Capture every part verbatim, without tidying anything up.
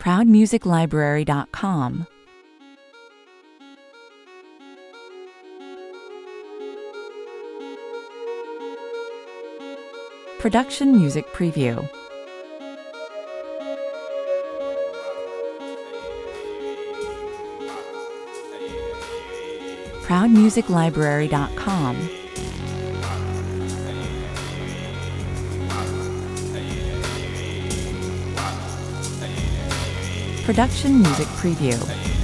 proud music library dot com. Production Music Preview. proud music library dot com. Production Music Preview.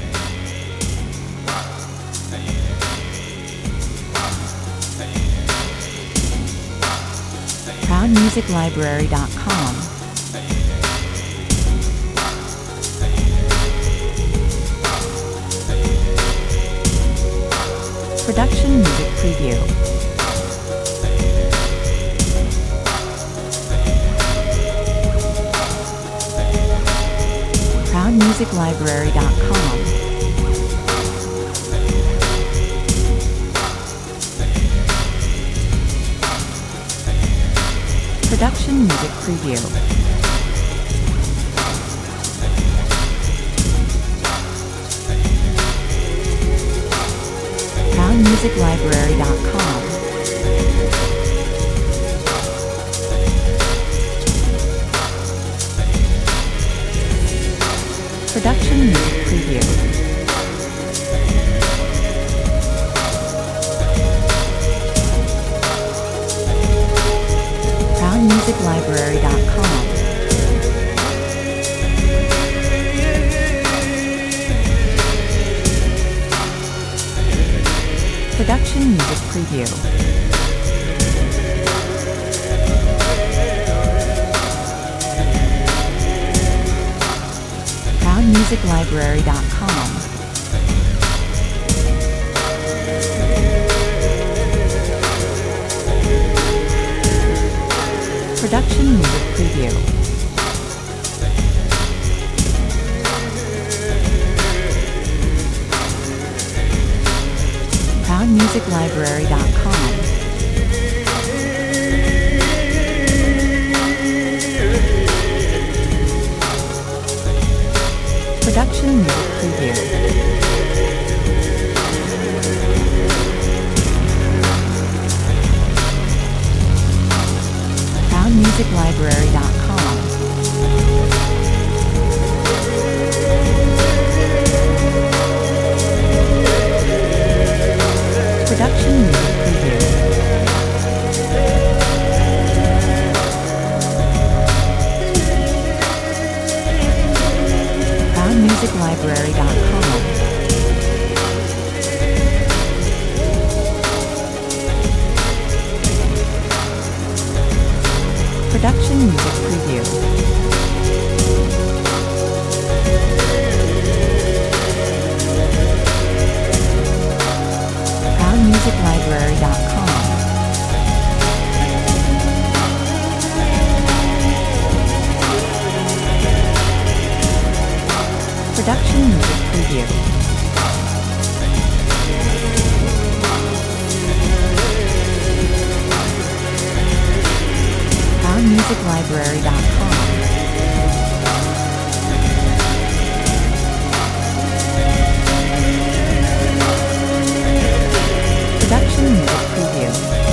proud music library dot com. Production Music Preview. proud music library dot com. Production Music Preview. proud music library dot com. Production Music Preview. proud music library dot com. Production Music Preview. proud music library dot com. Production Music Preview. proud music library dot com. Production Music Preview. proud music library dot com. Production Music Preview. proud music library dot com. Production Music Preview. proud music library dot com. Production Music Preview. proud music library dot com. Production Music Preview.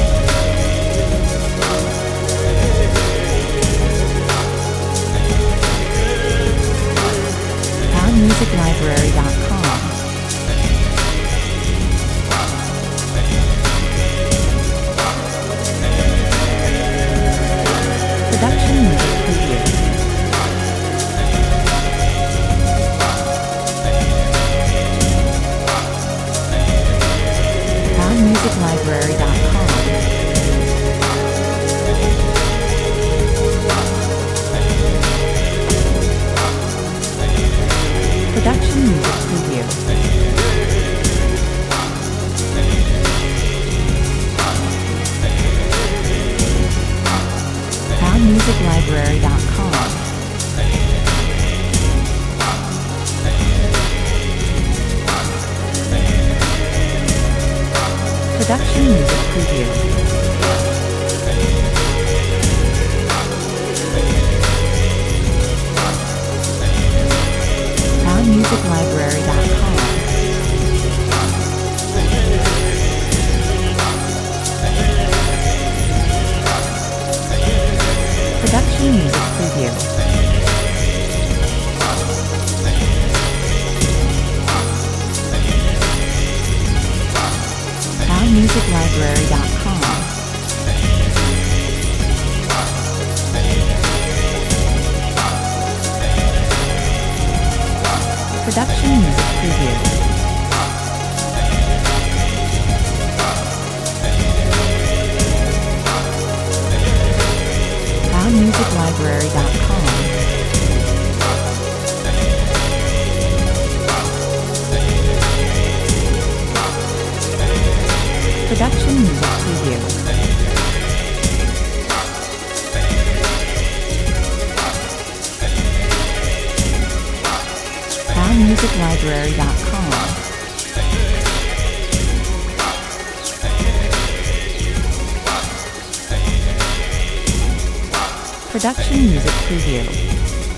proud music library dot com. Production Music Preview. proud music library dot com. Production Music Preview. proud music library dot com. Production Music Preview. Production Music Preview. Sound Music Library dot com. Production Music Preview. Sound Music Library dot com. Production Music Preview. Sound Music Library dot com. Production Music Preview.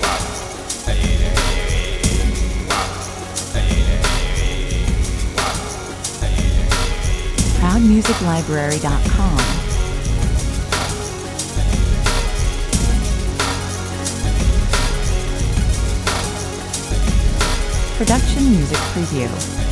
Sound Music Library dot com. Production Music Preview.